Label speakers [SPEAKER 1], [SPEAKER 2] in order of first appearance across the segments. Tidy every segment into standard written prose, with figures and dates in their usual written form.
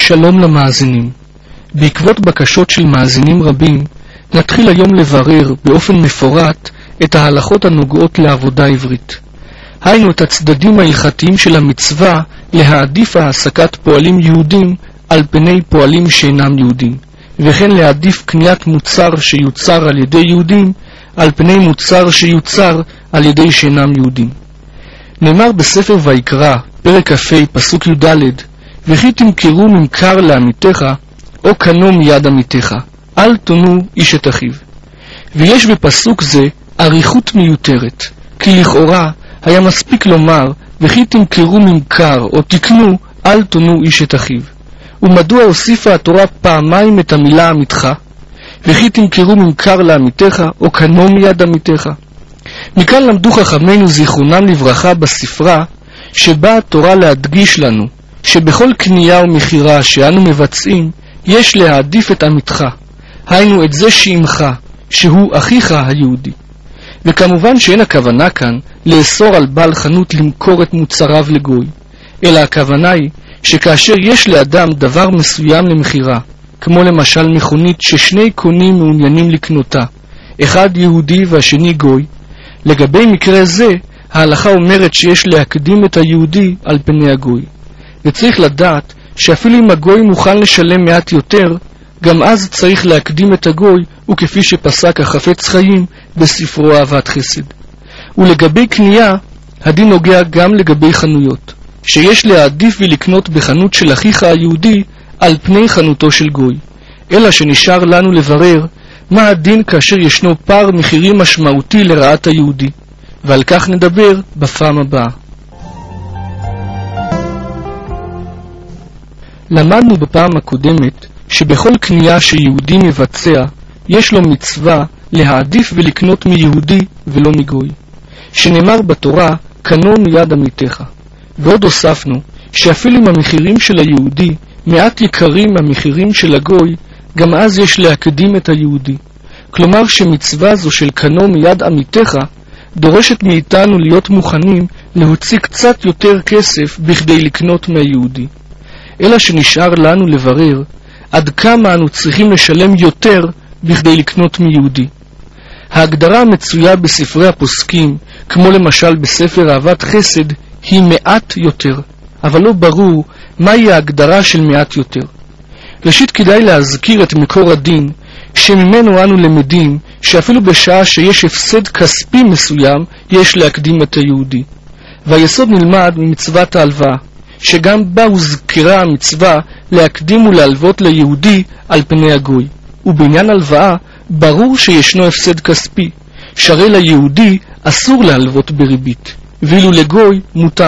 [SPEAKER 1] שלום למאזינים. בעקבות בקשות של מאזינים רבים, נתחיל היום לברר באופן מפורט את ההלכות הנוגעות לעבודה עברית. היינו את הצדדים ההלכתיים של המצווה להעדיף העסקת פועלים יהודים על פני פועלים שאינם יהודים, וכן להעדיף קניית מוצר שיוצר על ידי יהודים על פני מוצר שיוצר על ידי שאינם יהודים. נאמר בספר ויקרא, פרק כ"ה, פסוק י"ד, וכי תמכרו ממכר לעמיתך, או קנו מיד עמיתך, אל תונו איש את אחיו. ויש בפסוק זה אריכות מיותרת, כי לכאורה היה מספיק לומר, וכי תמכרו ממכר, או תקנו, אל תונו איש את אחיו. ומדוע הוסיפה התורה פעמיים את המילה עמיתך, וכי תמכרו ממכר לעמיתך, או קנו מיד עמיתך? מכאן למדו חכמינו זיכרונם לברכה בספרה, שבאה התורה להדגיש לנו, שבכל קנייה ומכירה שאנו מבצעים, יש להעדיף את עמיתך, היינו את זה שעמך, שהוא אחיך היהודי. וכמובן שאין הכוונה כאן לאסור על בעל חנות למכור את מוצריו לגוי, אלא הכוונה היא שכאשר יש לאדם דבר מסוים למכירה, כמו למשל מכונית ששני קונים מעוניינים לקנותה, אחד יהודי והשני גוי, לגבי מקרה זה ההלכה אומרת שיש להקדים את היהודי על פני הגוי. וצריך לדעת שאפילו אם הגוי מוכן לשלם מעט יותר, גם אז צריך להקדים את הגוי, וכפי שפסק החפץ חיים בספרו אהבת חסד. ולגבי קנייה, הדין נוגע גם לגבי חנויות, שיש להעדיף ולקנות בחנות של אחיך היהודי על פני חנותו של גוי. אלא שנשאר לנו לברר מה הדין כאשר ישנו פער מחירים משמעותי לרעת היהודי, ועל כך נדבר בפעם הבאה. למדנו בפעם הקודמת שבכל קנייה שיהודי מבצע יש לו מצווה להעדיף ולקנות מיהודי ולא מגוי, שנאמר בתורה קנו מיד עמיתך. ועוד הוספנו שאפילו אם המחירים של היהודי מעט יקרים מהמחירים של הגוי, גם אז יש להקדים את היהודי. כלומר שמצווה זו של קנו מיד עמיתך דורשת מאיתנו להיות מוכנים להוציא קצת יותר כסף בכדי לקנות מהיהודי. אלא שנשאר לנו לברר עד כמה אנו צריכים לשלם יותר בכדי לקנות מיהודי. ההגדרה המצויה בספרי הפוסקים, כמו למשל בספר אהבת חסד, היא מעט יותר, אבל לא ברור מהי ההגדרה של מעט יותר. ראשית כדאי להזכיר את מקור הדין, שממנו אנו למדים שאפילו בשעה שיש הפסד כספי מסוים, יש להקדים את היהודי. והיסוד נלמד ממצוות ההלוואה, שגם בה הוזכרה המצווה להקדים ולהלוות ליהודי על פני הגוי. ובעניין הלוואה, ברור שישנו הפסד כספי, שהרי ליהודי אסור להלוות בריבית, ואילו לגוי מותר.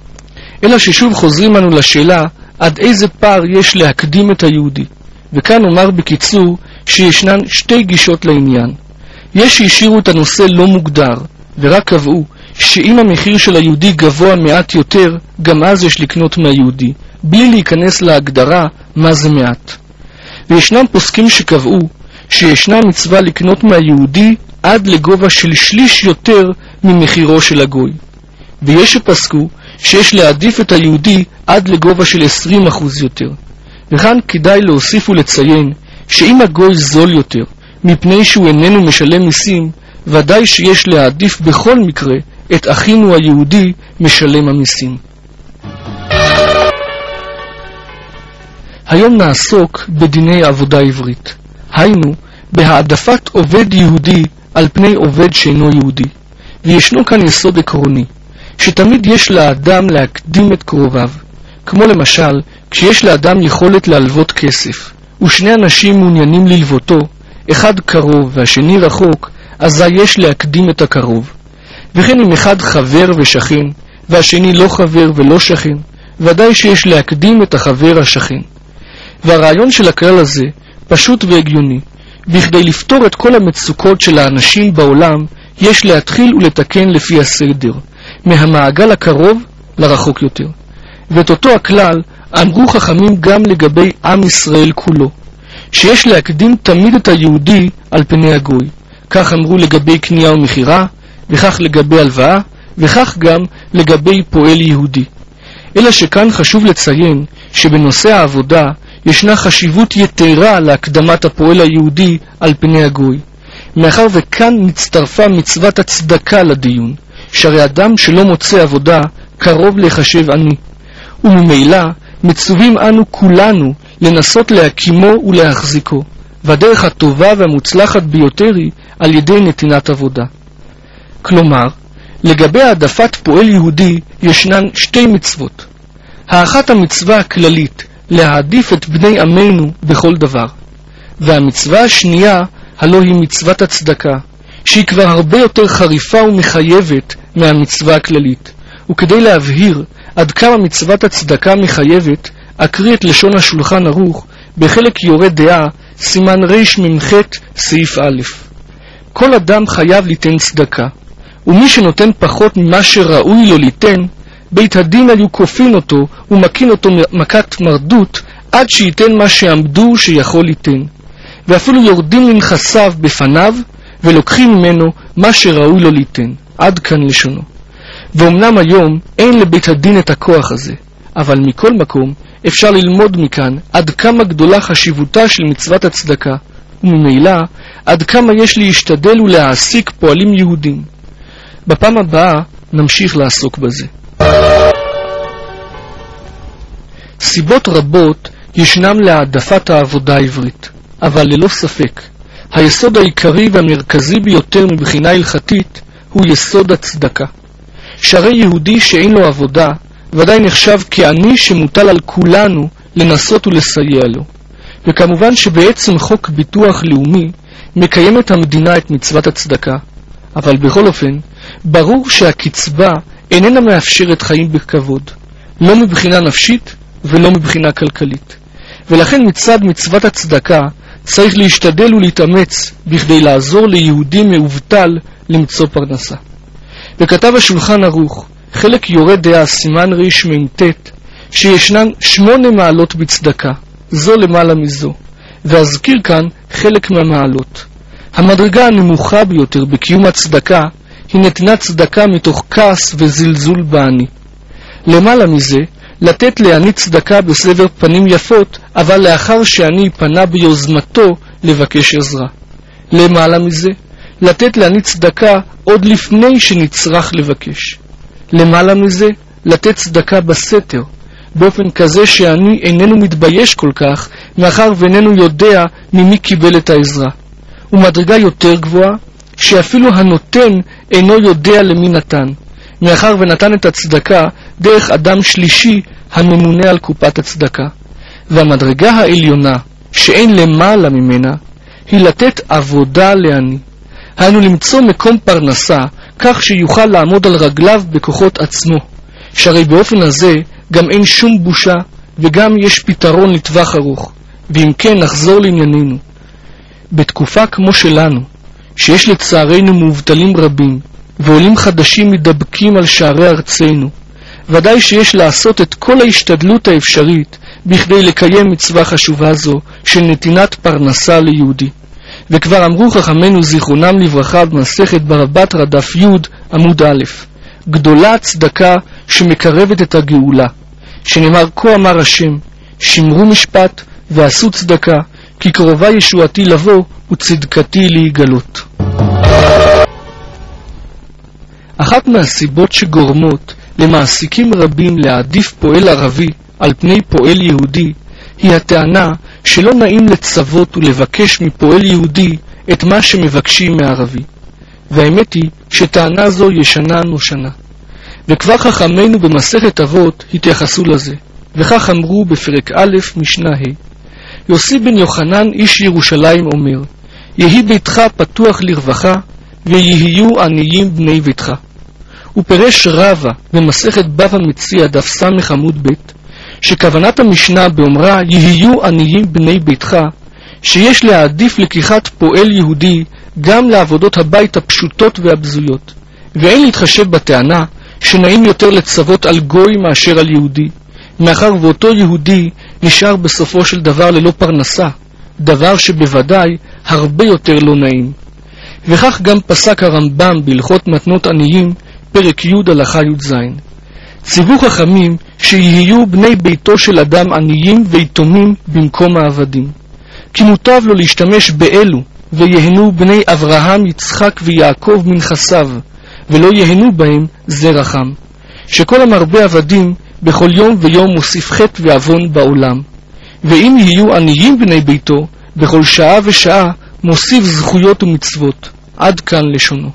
[SPEAKER 1] אלא ששוב חוזרים אנו לשאלה, עד איזה פער יש להקדים את היהודי. וכאן אומר בקיצור שישנן שתי גישות לעניין. יש שהשאירו את הנושא לא מוגדר, ורק קבעו שאם המחיר של היהודי גבוה מעט יותר, גם אז יש לקנות מהיהודי, בלי להיכנס להגדרה מה זה מעט. וישנם פוסקים שקבעו שישנה מצווה לקנות מהיהודי עד לגובה של שליש יותר ממחירו של הגוי. ויש שפסקו שיש להעדיף את היהודי עד לגובה של 20% יותר. וכאן כדאי להוסיף ולציין שאם הגוי זול יותר, מפני שהוא איננו משלם מיסים, ודאי שיש להעדיף בכל מקרה את אחינו היהודי משלם המיסים. היום נעסוק בדיני עבודה עברית, היינו בהעדפת עובד יהודי על פני עובד שאינו יהודי. וישנו כאן יסוד עקרוני, שתמיד יש לאדם להקדים את קרוביו, כמו למשל כשיש לאדם יכולת להלוות כסף, ושני אנשים מעוניינים ללוותו, אחד קרוב והשני רחוק, אזי יש להקדים את הקרוב. וכן אם אחד חבר ושכן, והשני לא חבר ולא שכן, ודאי שיש להקדים את החבר השכן. והרעיון של הכלל הזה פשוט והגיוני. בכדי לפתור את כל המצוקות של האנשים בעולם, יש להתחיל ולתקן לפי הסדר, מהמעגל הקרוב לרחוק יותר. ואת אותו הכלל אמרו חכמים גם לגבי עם ישראל כולו, שיש להקדים תמיד את היהודי על פני הגוי. כך אמרו לגבי קנייה ומכירה, וכך לגבי הלוואה, וכך גם לגבי פועל יהודי. אלא שכאן חשוב לציין שבנושא העבודה ישנה חשיבות יתרה להקדמת הפועל היהודי על פני הגוי, מאחר וכאן נצטרפה מצוות הצדקה לדיון, שהרי אדם שלא מוצא עבודה קרוב לחשב עני, וממילא מצווים אנו כולנו לנסות להקימו ולהחזיקו, והדרך הטובה והמוצלחת ביותר היא על ידי נתינת עבודה. כלומר, לגבי העדפת פועל יהודי ישנן שתי מצוות. האחת המצווה הכללית, להעדיף את בני עמנו בכל דבר, והמצווה השנייה הלא היא מצוות הצדקה, שהיא כבר הרבה יותר חריפה ומחייבת מהמצווה הכללית. וכדי להבהיר עד כמה מצוות הצדקה מחייבת, אקריא את לשון השולחן ערוך בחלק יורה דעה, סימן רמ"ח סעיף א'. כל אדם חייב ליתן צדקה, ומי שנותן פחות ממה שראוי לו ליתן, בית הדין היו כופין אותו ומקין אותו מכת מרדות עד שייתן מה שעמדו שיכול ליתן, ואפילו יורדים לנכסיו בפניו ולוקחים ממנו מה שראוי לו ליתן. עד כאן לשונו. ואומנם היום אין לבית הדין את הכוח הזה, אבל מכל מקום אפשר ללמוד מכאן עד כמה גדולה חשיבותה של מצוות הצדקה, וממילא עד כמה יש להשתדל ולהעסיק פועלים יהודים. בפעם הבאה נמשיך לעסוק בזה. סיבות רבות ישנם להעדפת העבודה העברית, אבל ללא ספק היסוד העיקרי והמרכזי ביותר מבחינה הלכתית הוא יסוד הצדקה. שהרי יהודי שאין לו עבודה ודאי נחשב כעני שמוטל על כולנו לנסות ולסייע לו. וכמובן שבעצם חוק ביטוח לאומי מקיימת המדינה את מצוות הצדקה, אבל בכל אופן ברור שהקצבה איננה מאפשרת חיים בכבוד, לא מבחינה נפשית ולא מבחינה כלכלית. ולכן מצד מצוות הצדקה צריך להשתדל ולהתאמץ בכדי לעזור ליהודי מאובטל למצוא פרנסה. וכתב השולחן ערוך חלק יורה דעה סימן רמ"ט שישנן 8 מעלות בצדקה, זו למעלה מזו, ואזכיר כאן חלק מהמעלות. המדרגה הנמוכה ביותר בקיום הצדקה היא נתינת צדקה מתוך כעס וזלזול בעני. למעלה מזה, לתת לעני צדקה בסבר פנים יפות, אבל לאחר שעני פנה ביוזמתו לבקש עזרה. למעלה מזה, לתת לעני צדקה עוד לפני שנצרך לבקש. למעלה מזה, לתת צדקה בסתר, באופן כזה שעני איננו מתבייש כל כך, מאחר ואיננו יודע ממי קיבל את העזרה. ומדרגה יותר גבוהה, שאפילו הנותן אינו יודע למי נתן, מאחר ונתן את הצדקה דרך אדם שלישי הממונה על קופת הצדקה. והמדרגה העליונה, שאין למעלה ממנה, היא לתת עבודה לעני. היינו למצוא מקום פרנסה, כך שיוכל לעמוד על רגליו בכוחות עצמו, שהרי באופן הזה גם אין שום בושה, וגם יש פתרון לטווח ארוך. ואם כן נחזור לענייננו. בתקופה כמו שלנו, שיש לצערנו מובטלים רבים, ועולים חדשים מדבקים על שערי ארצנו, ודאי שיש לעשות את כל ההשתדלות האפשרית בכדי לקיים מצווה חשובה זו של נתינת פרנסה ליהודי. וכבר אמרו חכמינו זיכרונם לברכה במסכת בבא בתרא דף י' עמוד א', גדולה הצדקה שמקרבת את הגאולה, שנאמר כה אמר השם, שמרו משפט ועשו צדקה, כי קרובה ישועתי לבוא וצדקתי להיגלות. אחת מהסיבות שגורמות למעסיקים רבים להעדיף פועל ערבי על פני פועל יהודי היא הטענה שלא נעים לצוות ולבקש מפועל יהודי את מה שמבקשים מערבי. והאמת היא שטענה זו ישנה נושנה, וכבר חכמינו במסכת אבות התייחסו לזה, וכך אמרו בפרק א' משנה ה'. יוסי בן יוחנן איש ירושלים אומר, יהי ביתך פתוח לרווחה ויהיו עניים בני ביתך. ופרש רבא במסכת בבא מציעא דף ס' עמוד ב', שכוונת המשנה באומרה יהיו עניים בני ביתך, שיש להעדיף לקיחת פועל יהודי גם לעבודות הבית הפשוטות והבזויות, ואין להתחשב בטענה שנעים יותר לצוות על גוי מאשר על יהודי, מאחר ואותו יהודי נשאר בסופו של דבר ללא פרנסה, דבר שבוודאי הרבה יותר לא נעים. וכך גם פסק הרמב"ם בהלכות מתנות עניים, פרק י' הלכה י"ז. ציוו חכמים שיהיו בני ביתו של אדם עניים ויתומים במקום העבדים, כי מוטב לו להשתמש באלו, ויהנו בני אברהם, יצחק ויעקב מנכסיו, ולא יהנו בהם זרע חם, שכל המרבה עבדים בכל יום ויום מוסיף חטא ועוון בעולם, ואם יהיו עניים בני ביתו, בכל שעה ושעה מוסיף זכויות ומצוות. עד כאן לשונו.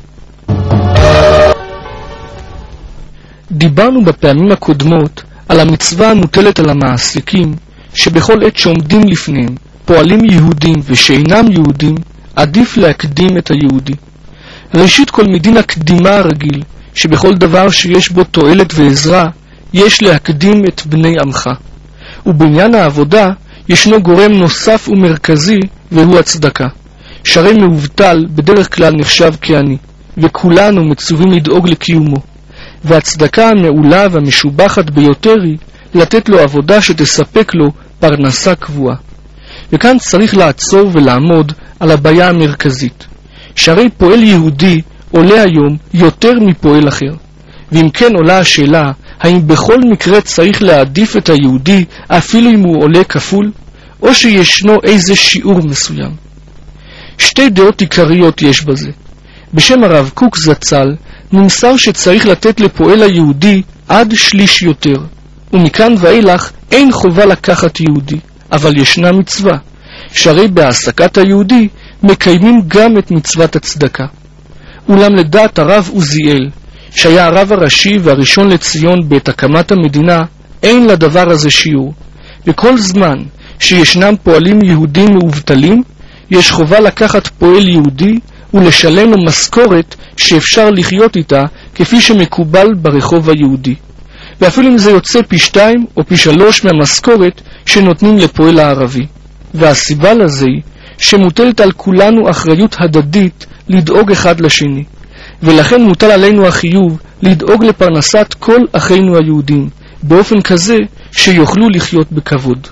[SPEAKER 1] דיברנו בפעמים הקודמות על המצווה המוטלת על המעסיקים, שבכל עת שעומדים לפניהם פועלים יהודים ושאינם יהודים, עדיף להקדים את היהודי. ראשית כל מדין הקדימה הרגיל, שבכל דבר שיש בו תועלת ועזרה, יש להקדים את בני עמך. ובעניין העבודה ישנו גורם נוסף ומרכזי, והוא הצדקה. שהרי מעובטל בדרך כלל נחשב כעני, וכולנו מצווים לדאוג לקיומו. והצדקה המעולה והמשובחת ביותר היא לתת לו עבודה שתספק לו פרנסה קבועה. וכאן צריך לעצור ולעמוד על הבעיה המרכזית, שהרי פועל יהודי עולה היום יותר מפועל אחר. ואם כן עולה השאלה, האם בכל מקרה צריך להעדיף את היהודי אפילו אם הוא עולה כפול, או שישנו איזה שיעור מסוים? שתי דעות עיקריות יש בזה. בשם הרב קוק זצ"ל נמסר שצריך לתת לפועל היהודי עד שליש יותר, ומכאן ואילך אין חובה לקחת יהודי, אבל ישנה מצווה, שהרי בהעסקת היהודי מקיימים גם את מצוות הצדקה. אולם לדעת הרב עוזיאל, שהיה הרב הראשי והראשון לציון בעת הקמת המדינה, אין לדבר הזה שיעור, וכל זמן שישנם פועלים יהודים מעובטלים, יש חובה לקחת פועל יהודי ולשלם לו משכורת שאפשר לחיות איתה כפי שמקובל ברחוב היהודי, ואפילו אם זה יוצא פי 2 או פי 3 מהמשכורת שנותנים לפועל הערבי. והסיבה לזה היא שמוטלת על כולנו אחריות הדדית לדאוג אחד לשני, ולכן מוטל עלינו החיוב לדאוג לפרנסת כל אחינו היהודים באופן כזה שיוכלו לחיות בכבוד.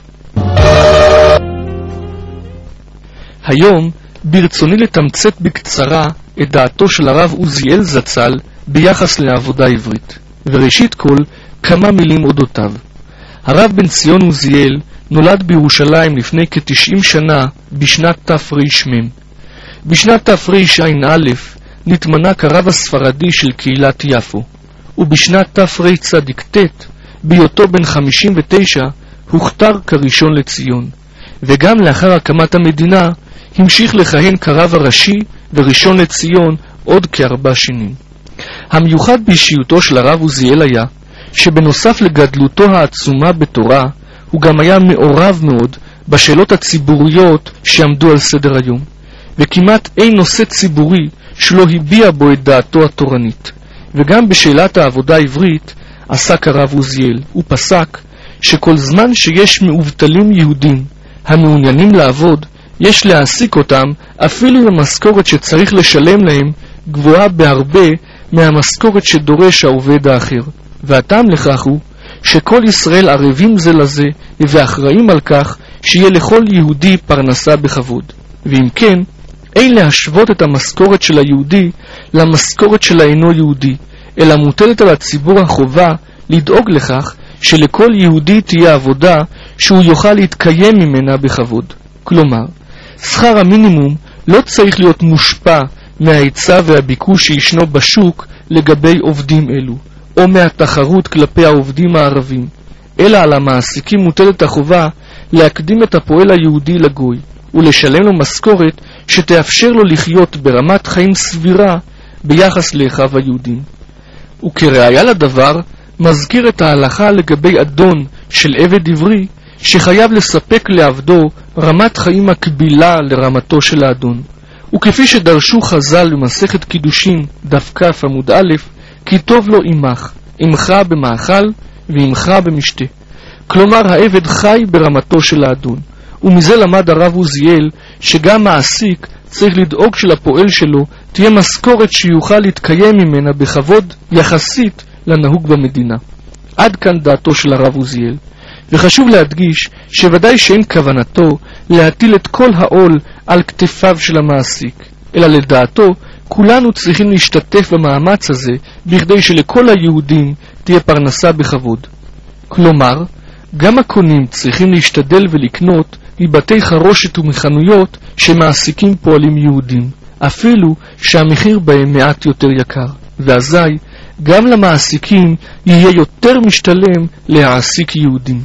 [SPEAKER 1] היום ברצוני לתמצת בקצרה את דעתו של הרב עוזיאל זצ"ל ביחס לעבודה עברית, וראשית כל כמה מילים אודותיו. הרב בן ציון עוזיאל נולד בירושלים לפני כ-90 שנה בשנת תר"מ. בשנת תרע"א נתמנה כרב הספרדי של קהילת יפו, ובשנת תרצ"ט בהיותו בן 59 הוכתר כראשון לציון, וגם לאחר הקמת המדינה המשיך לכהן כרב הראשי וראשון לציון עוד כ4 שנים. המיוחד באישיותו של הרב עוזיאל היה שבנוסף לגדלותו העצומה בתורה, הוא גם היה מעורב מאוד בשאלות הציבוריות שעמדו על סדר היום, וכמעט אין נושא ציבורי שלא הביע בו את דעתו התורנית. וגם בשאלת העבודה העברית עסק הרב עוזיאל. הוא פסק שכל זמן שיש מעובטלים יהודים המעוניינים לעבוד, יש להעסיק אותם אפילו אם המשכורת שצריך לשלם להם גבוהה בהרבה מהמשכורת שדורש העובד האחר. והטעם לכך הוא שכל ישראל ערבים זה לזה ואחראים על כך שיהיה לכל יהודי פרנסה בכבוד. ואם כן, אין להשוות את המשכורת של היהודי למשכורת של האינו יהודי, אלא מוטלת על הציבור החובה לדאוג לכך שלכל יהודי תהיה עבודה שהוא יוכל להתקיים ממנה בכבוד. כלומר, שכר המינימום לא צריך להיות מושפע מההיצע והביקוש שישנו בשוק לגבי עובדים אלו, או מהתחרות כלפי העובדים הערבים, אלא על המעסיקים מוטלת החובה להקדים את הפועל היהודי לגוי, ולשלם לו משכורת שתאפשר לו לחיות ברמת חיים סבירה ביחס לאחיו היהודים. וכראיה לדבר, מזכיר את ההלכה לגבי אדון של עבד עברי, שחייב לספק לעבדו רמת חיים מקבילה לרמתו של האדון. וכפי שדרשו חז"ל במסכת קידושין דף כ עמוד א', כי טוב לו עמך במאכל ועמך במשתה. כלומר, העבד חי ברמתו של האדון. ומזה למד הרב עוזיאל שגם מעסיק צריך לדאוג שלפועל שלו תהיה משכורת שיוכל להתקיים ממנה בכבוד יחסית לנהוג במדינה. עד כאן דעתו של הרב עוזיאל. וחשוב להדגיש שוודאי שאין כוונתו להטיל את כל העול על כתפיו של המעסיק, אלא לדעתו כולנו צריכים להשתתף במאמץ הזה בכדי שלכל היהודים תהיה פרנסה בכבוד. כלומר, גם הקונים צריכים להשתדל ולקנות מבתי חרושת ומחנויות שמעסיקים פועלים יהודים, אפילו שהמחיר בהם מעט יותר יקר, ואזי גם למעסיקים יהיה יותר משתלם להעסיק יהודים.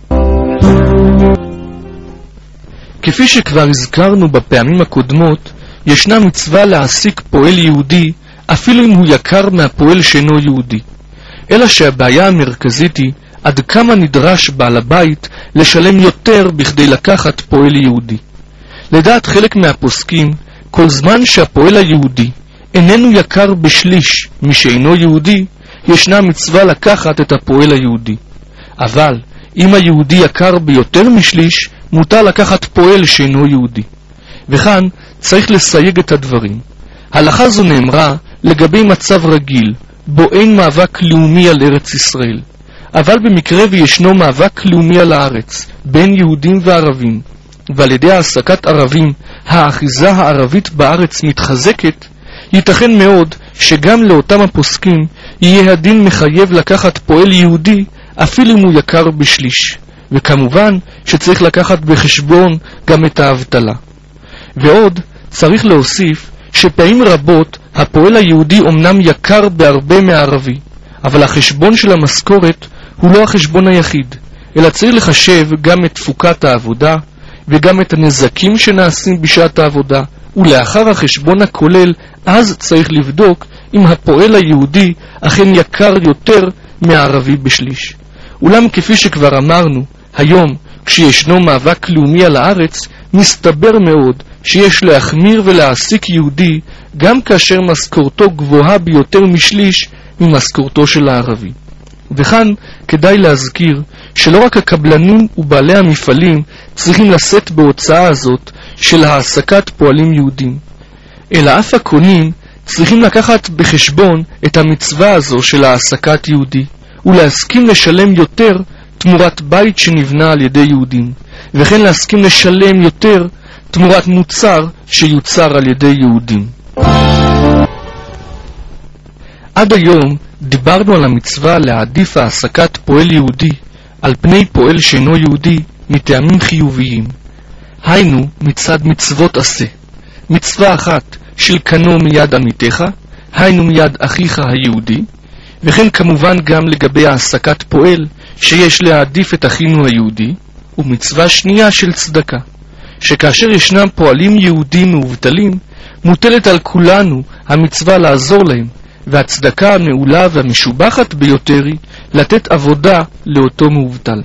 [SPEAKER 1] כפי שכבר הזכרנו בפעמים הקודמות, ישנה מצווה להעסיק פועל יהודי אפילו אם הוא יקר מהפועל שאינו יהודי. אלא שהבעיה המרכזית היא עד כמה נדרש בעל הבית לשלם יותר בכדי לקחת פועל יהודי. לדעת חלק מהפוסקים, כל זמן שהפועל היהודי איננו יקר בשליש משאינו יהודי, ישנה מצווה לקחת את הפועל היהודי. אבל אם היהודי יקר ביותר משליש, מותר לקחת פועל שאינו יהודי. וכאן צריך לסייג את הדברים. הלכה זו נאמרה לגבי מצב רגיל, בו אין מאבק לאומי על ארץ ישראל. אבל במקרה וישנו מאבק לאומי על הארץ, בין יהודים וערבים, ועל ידי העסקת ערבים, האחיזה הערבית בארץ מתחזקת, ייתכן מאוד שגם לאותם הפוסקים יהיה הדין מחייב לקחת פועל יהודי אפילו אם הוא יקר בשליש. וכמובן שצריך לקחת בחשבון גם את האבטלה. ועוד צריך להוסיף שפעמים רבות הפועל היהודי אומנם יקר בהרבה מהערבי, אבל החשבון של המשכורת הוא לא החשבון היחיד, אלא צריך לחשב גם את תפוקת העבודה וגם את הנזקים שנעשים בשעת העבודה, ולאחר החשבון הכולל אז צריך לבדוק אם הפועל היהודי אכן יקר יותר מהערבי בשליש. אולם כפי שכבר אמרנו, היום כשישנו מאבק לאומי על הארץ, מסתבר מאוד שיש להחמיר ולהעסיק יהודי גם כאשר משכורתו גבוהה ביותר משליש ממשכורתו של הערבי. וכאן כדאי להזכיר שלא רק הקבלנים ובעלי המפעלים צריכים לשאת בהוצאה הזאת של העסקת פועלים יהודים, אלא אף הקונים צריכים לקחת בחשבון את המצווה הזו של העסקת יהודי, ולהסכים לשלם יותר תמורת בית שנבנה על ידי יהודים, וכן להסכים לשלם יותר תמורת מוצר שיוצר על ידי יהודים. עד היום דיברנו על המצווה להעדיף העסקת פועל יהודי על פני פועל שאינו יהודי מטעמים חיוביים. היינו מצד מצוות עשה. מצווה אחת של קנו מיד עמיתך, היינו מיד אחיך היהודי, וכן כמובן גם לגבי העסקת פועל שיש להעדיף את אחינו היהודי, ומצווה שנייה של צדקה, שכאשר ישנם פועלים יהודים מובטלים, מוטלת על כולנו המצווה לעזור להם, והצדקה המעולה והמשובחת ביותר היא לתת עבודה לאותו מובטל.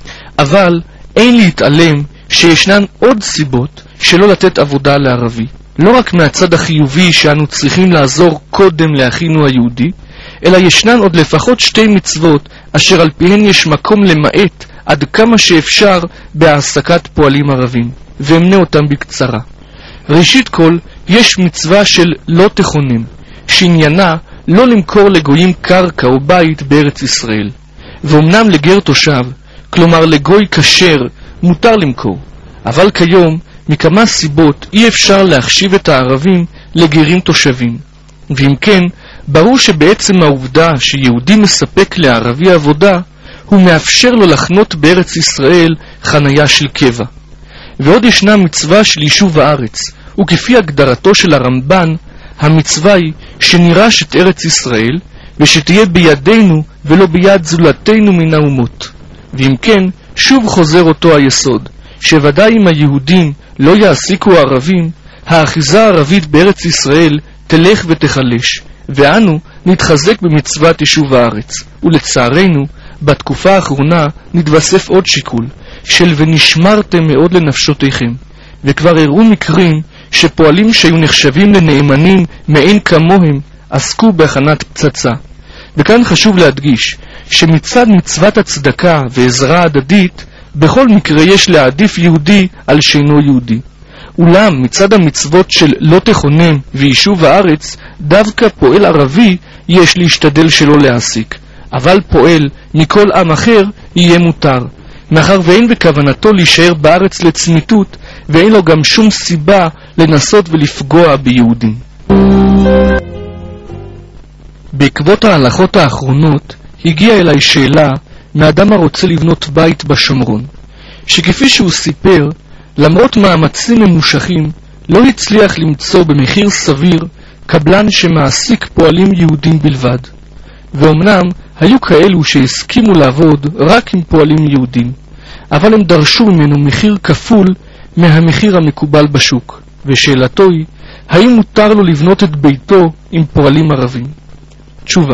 [SPEAKER 1] אבל אין להתעלם שישנן עוד סיבות שלא לתת עבודה לערבי. לא רק מהצד החיובי שאנו צריכים לעזור קודם לאחינו היהודי, אלא ישנן עוד לפחות שתי מצוות אשר על פיהן יש מקום למעט עד כמה שאפשר בהעסקת פועלים ערבים, ואמנה אותם בקצרה. ראשית כל, יש מצווה של לא תכונן, שעניינה לא למכור לגויים קרקע או בית בארץ ישראל, ואומנם לגר תושב, כלומר לגוי כשר, מותר למכור, אבל כיום מכמה סיבות אי אפשר להחשיב את הערבים לגרים תושבים, ואם כן, ברור שבעצם העובדה שיהודי מספק לערבי עבודה, הוא מאפשר לו לחנות בארץ ישראל חנייה של קבע. ועוד ישנה מצווה של יישוב הארץ, וכפי הגדרתו של הרמב"ן, המצווה היא שנירש את ארץ ישראל, ושתהיה בידינו ולא ביד זולתנו מן האומות. ואם כן, שוב חוזר אותו היסוד, שוודאי אם היהודים לא יעסיקו ערבים, האחיזה הערבית בארץ ישראל תלך ותחלש, ואנו נתחזק במצוות יישוב הארץ. ולצערנו, בתקופה האחרונה נתווסף עוד שיקול, של ונשמרתם מאוד לנפשותיכם, וכבר הראו מקרים שפועלים שהיו נחשבים לנאמנים מעין כמוהם עסקו בהכנת פצצה. וכאן חשוב להדגיש שמצד מצוות הצדקה ועזרה הדדית, בכל מקרה יש להעדיף יהודי על שאינו יהודי. אולם מצד המצוות של לא תכונן ויישוב הארץ, דווקא פועל ערבי יש להשתדל שלא להעסיק, אבל פועל מכל עם אחר יהיה מותר, מאחר ואין בכוונתו להישאר בארץ לצמיתות, ואין לו גם שום סיבה לנסות ולפגוע ביהודים. בעקבות ההלכות האחרונות הגיעה אליי שאלה מאדם הרוצה לבנות בית בשומרון, שכפי שהוא סיפר, למרות מאמצים ממושכים, לא הצליח למצוא במחיר סביר קבלן שמעסיק פועלים יהודים בלבד. ואומנם היו כאלו שהסכימו לעבוד רק עם פועלים יהודים, אבל הם דרשו ממנו מחיר כפול מהמחיר המקובל בשוק, ושאלתו היא, האם מותר לו לבנות את ביתו עם פועלים ערבים? תשובה: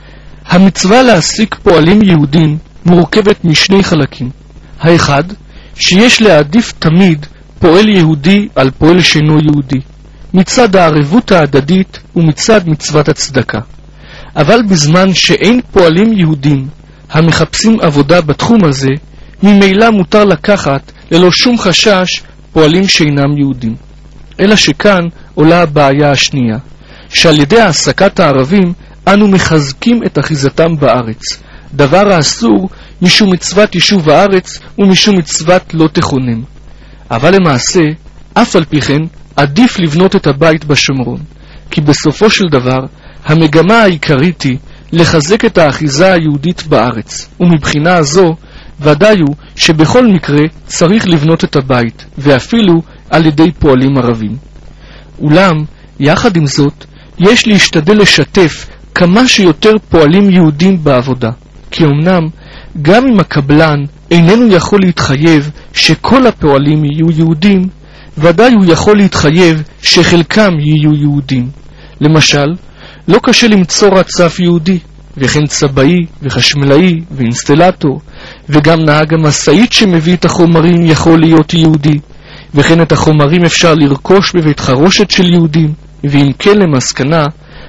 [SPEAKER 1] המצווה להעסיק פועלים יהודים מורכבת משני חלקים. האחד, שיש להעדיף תמיד פועל יהודי על פועל שאינו יהודי, מצד הערבות ההדדית ומצד מצוות הצדקה. אבל בזמן שאין פועלים יהודים המחפשים עבודה בתחום הזה, ממילא מותר לקחת ללא שום חשש פועלים שאינם יהודים. אלא שכאן עולה הבעיה השנייה, שעל ידי העסקת הערבים אנו מחזקים את אחיזתם בארץ, דבר האסור משום מצוות יישוב הארץ ומשום מצוות לא תכונם. אבל למעשה, אף על פי כן, עדיף לבנות את הבית בשומרון, כי בסופו של דבר, המגמה העיקרית היא לחזק את האחיזה היהודית בארץ, ומבחינה הזו, ודאי הוא שבכל מקרה צריך לבנות את הבית, ואפילו על ידי פועלים ערבים. אולם, יחד עם זאת, יש להשתדל לשתף כמה שיותר פועלים יהודים בעבודה, כי אמנם, גם אם הקבלן איננו יכול להתחייב שכל הפועלים יהיו יהודים, ודאי הוא יכול להתחייב שחלקם יהיו יהודים. למשל, לא קשה למצוא רצף יהודי, וכן צבאי וחשמלאי ואינסטלטור, וגם נהג המשאית שמביא את החומרים יכול להיות יהודי, וכן את החומרים אפשר לרכוש בבית חרושת של יהודים. ואם כן, למסקנה,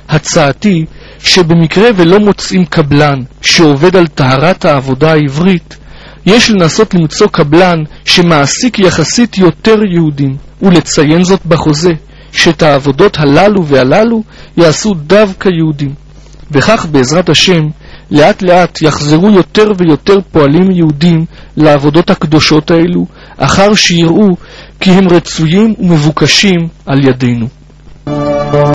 [SPEAKER 1] הצעתי שבמקרה ולא מוצאים קבלן שעובד על טהרת העבודה העברית, יש לנסות למצוא קבלן שמעסיק יחסית יותר יהודים, ולציין זאת בחוזה, שאת העבודות הללו והללו יעשו דווקא יהודים. וכך בעזרת השם, לאט לאט יחזרו יותר ויותר פועלים יהודים לעבודות הקדושות האלו, אחר שיראו כי הם רצויים ומבוקשים על ידינו.